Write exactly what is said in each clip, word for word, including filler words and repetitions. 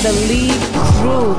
gotta lead through.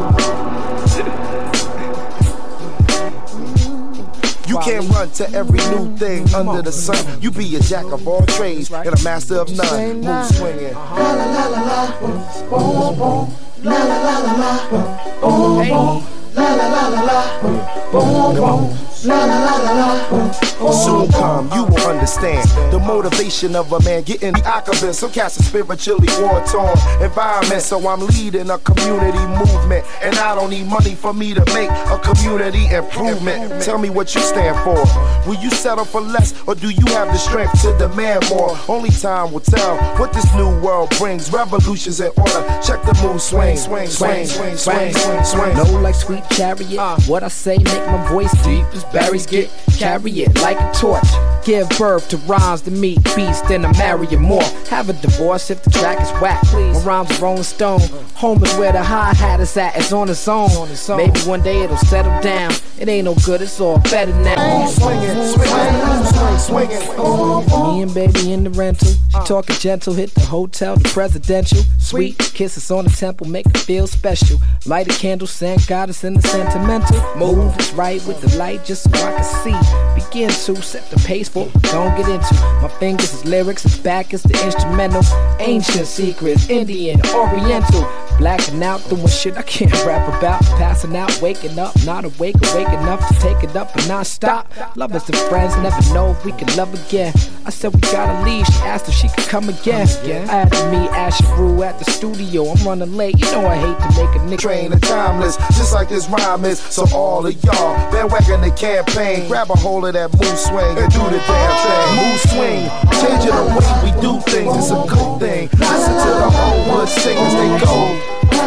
You can't run to every new thing under the sun. You be a jack of all trades and a master of none. Move swinging. La la la la la, boom boom. La la la la la, boom boom. La la la la la, boom boom. La la la la la. Soon come, you will understand the motivation of a man getting the occupant. Some cats are spiritually war-torn environment, so I'm leading a community movement, and I don't need money for me to make a community improvement. Tell me what you stand for. Will you settle for less, or do you have the strength to demand more? Only time will tell what this new world brings. Revolutions in order. Check the move, swing, swing, swing, swing, swing, swing, swing. No, like sweet chariot. Uh, what I say make my voice deep as berries get. Carry it like a torch. Give birth to rhymes to meet beats, then I marry you more. Have a divorce if the track is whack. My rhymes are Rolling Stone. Home is where the hi-hat is at. It's on its own. Maybe one day it'll settle down. It ain't no good, it's all better now. Swinging, swinging, swinging, swinging. Me and baby in the rental. She talking gentle, hit the hotel, the presidential. Sweet kisses on the temple, make it feel special. Light a candle, send goddess in the sentimental. Move is right with the light just so I can see. Begin to set the pace for what we gon' get into. My fingers is lyrics, his back is the instrumental. Ancient secrets, Indian, Oriental. Blacking out, doing shit I can't rap about. Passing out, waking up, not awake, awake enough to take it up and not stop. Lovers and friends never know if we can love again. I said we gotta leave, she asked if she could come again. I had to meet Asheru at the studio, I'm running late. You know I hate to make a nigga train and timeless, just like this rhyme is. So all of y'all, bandwagon the campaign. Grab a hold of that move swing and do the damn thing. Move swing, changing the way we do things, it's a good thing. Listen to the whole hood sing as they go.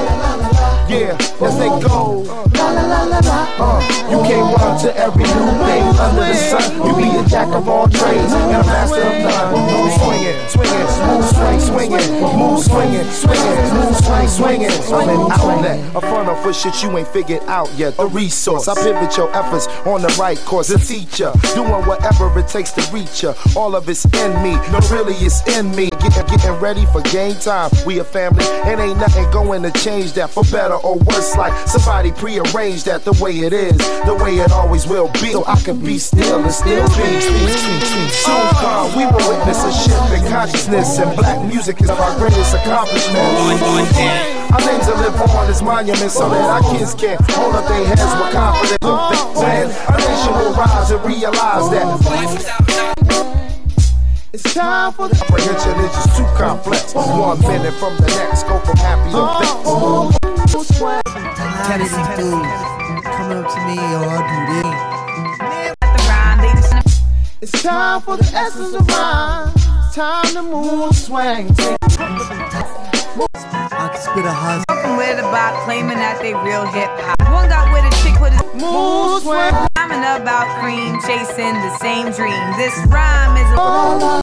Yeah, as they go. Uh, you can't run to every new thing under the sun. You be a jack of all trades and a master of none. Move swinging, swinging, move swing, swinging, move swinging, swinging, move swing, swinging. I'm an outlet, a funnel for shit you ain't figured out yet. A resource, I pivot your efforts on the right course. A teacher, doing whatever it takes to reach ya. All of it's in me, no really it's in me. Getting, getting ready for game time. We a family, and ain't nothing going to change that for better or worse. Like somebody prearranged that the way it is, the way it always will be. So I can be still and still be. Soon come, we will witness a shift in consciousness, and black music is our greatest accomplishment. Our names will live on as monuments so that our kids can hold up their heads with confidence. And our nation will rise and realize that it's time for the apprehension is just too complex. One minute from the next, go from happy to fix. Tennessee dudes coming up to me, yo, I do this. It's time for the essence of rhyme. It's time to move, swing. I can spit a hot. Talking with about claiming that they real hip hop. One got with a chick with his move, swing. Rhyming about cream, chasing the same dream. This rhyme is a